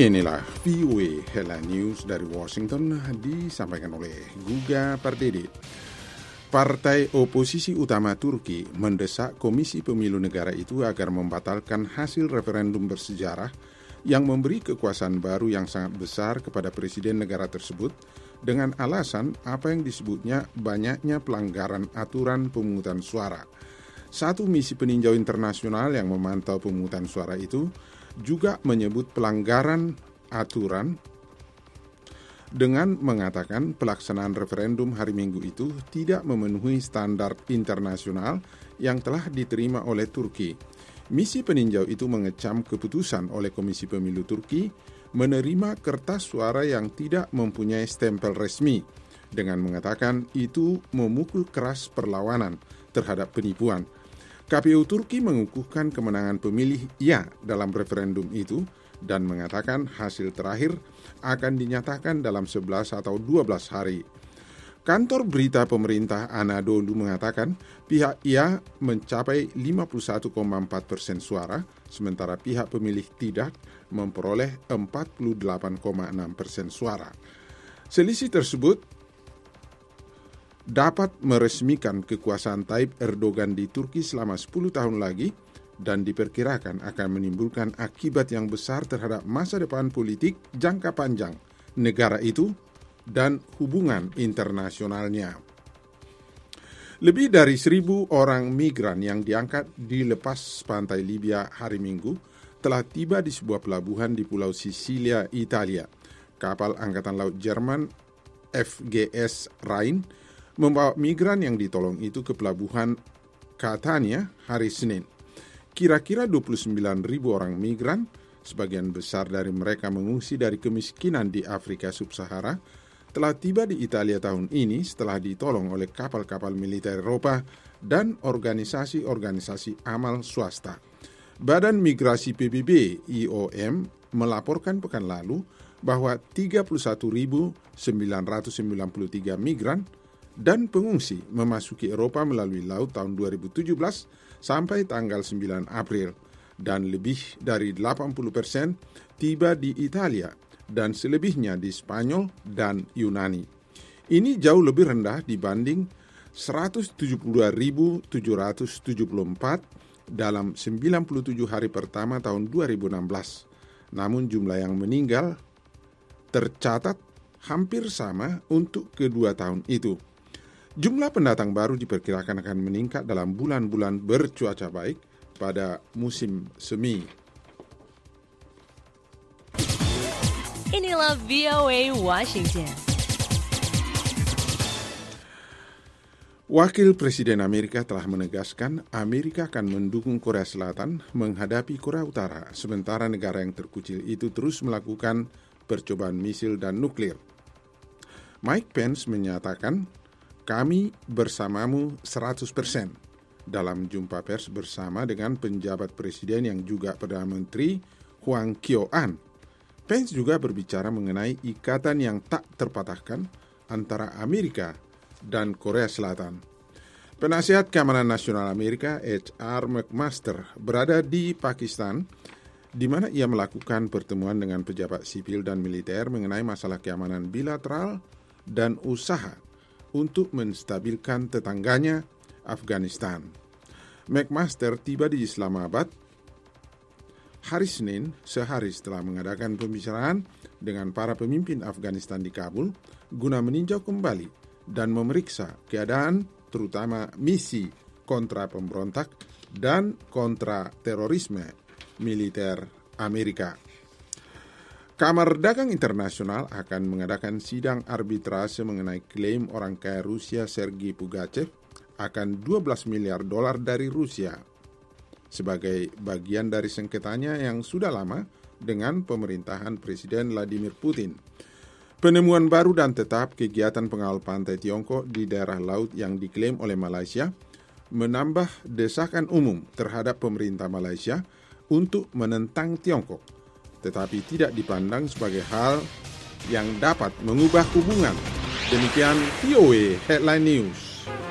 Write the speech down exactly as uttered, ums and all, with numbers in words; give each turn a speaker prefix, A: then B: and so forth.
A: Inilah V O A Headline News dari Washington disampaikan oleh Guga Pardede. Partai oposisi utama Turki mendesak Komisi Pemilu negara itu agar membatalkan hasil referendum bersejarah yang memberi kekuasaan baru yang sangat besar kepada presiden negara tersebut dengan alasan apa yang disebutnya banyaknya pelanggaran aturan pemungutan suara. Satu misi peninjau internasional yang memantau pemungutan suara itu juga menyebut pelanggaran aturan dengan mengatakan pelaksanaan referendum hari Minggu itu tidak memenuhi standar internasional yang telah diterima oleh Turki. Misi peninjau itu mengecam keputusan oleh Komisi Pemilu Turki menerima kertas suara yang tidak mempunyai stempel resmi dengan mengatakan itu memukul keras perlawanan terhadap penipuan. K P U Turki mengukuhkan kemenangan pemilih ya dalam referendum itu dan mengatakan hasil terakhir akan dinyatakan dalam sebelas atau dua belas hari. Kantor berita pemerintah Anadolu mengatakan pihak ya mencapai lima puluh satu koma empat persen suara, sementara pihak pemilih tidak memperoleh empat puluh delapan koma enam persen suara. Selisih tersebut dapat meresmikan kekuasaan Tayyip Erdogan di Turki selama sepuluh tahun lagi dan diperkirakan akan menimbulkan akibat yang besar terhadap masa depan politik jangka panjang negara itu dan hubungan internasionalnya. Lebih dari seribu orang migran yang diangkat di lepas pantai Libya hari Minggu telah tiba di sebuah pelabuhan di Pulau Sisilia, Italia. Kapal Angkatan Laut Jerman F G S Rhein membawa migran yang ditolong itu ke pelabuhan Catania hari Senin. Kira-kira dua puluh sembilan ribu orang migran, sebagian besar dari mereka mengungsi dari kemiskinan di Afrika Sub-Sahara, telah tiba di Italia tahun ini setelah ditolong oleh kapal-kapal militer Eropa dan organisasi-organisasi amal swasta. Badan Migrasi P B B I O M melaporkan pekan lalu bahwa tiga puluh satu ribu sembilan ratus sembilan puluh tiga migran dan pengungsi memasuki Eropa melalui laut tahun dua ribu tujuh belas sampai tanggal sembilan April dan lebih dari delapan puluh persen tiba di Italia dan selebihnya di Spanyol dan Yunani. Ini jauh lebih rendah dibanding seratus tujuh puluh dua ribu tujuh ratus tujuh puluh empat dalam sembilan puluh tujuh hari pertama tahun dua ribu enam belas. Namun jumlah yang meninggal tercatat hampir sama untuk kedua tahun itu. Jumlah pendatang baru diperkirakan akan meningkat dalam bulan-bulan bercuaca baik pada musim semi.
B: Inilah V O A Washington.
A: Wakil Presiden Amerika telah menegaskan Amerika akan mendukung Korea Selatan menghadapi Korea Utara, sementara negara yang terkucil itu terus melakukan percobaan misil dan nuklir. Mike Pence menyatakan, "Kami bersamamu seratus persen dalam jumpa pers bersama dengan penjabat presiden yang juga Perdana Menteri Hwang Kyo-an. Pence juga berbicara mengenai ikatan yang tak terpatahkan antara Amerika dan Korea Selatan. Penasihat Keamanan Nasional Amerika H R McMaster berada di Pakistan, di mana ia melakukan pertemuan dengan pejabat sipil dan militer mengenai masalah keamanan bilateral dan usaha untuk menstabilkan tetangganya, Afghanistan. McMaster tiba di Islamabad hari Senin, sehari setelah mengadakan pembicaraan dengan para pemimpin Afghanistan di Kabul, guna meninjau kembali dan memeriksa keadaan terutama misi kontra pemberontak dan kontra terorisme militer Amerika. Kamar Dagang Internasional akan mengadakan sidang arbitrase mengenai klaim orang kaya Rusia Sergei Pugachev akan dua belas miliar dolar dari Rusia sebagai bagian dari sengketanya yang sudah lama dengan pemerintahan Presiden Vladimir Putin. Penemuan baru dan tetap kegiatan pengawal pantai Tiongkok di daerah laut yang diklaim oleh Malaysia menambah desakan umum terhadap pemerintah Malaysia untuk menentang Tiongkok, tetapi tidak dipandang sebagai hal yang dapat mengubah hubungan. Demikian V O A Headline News.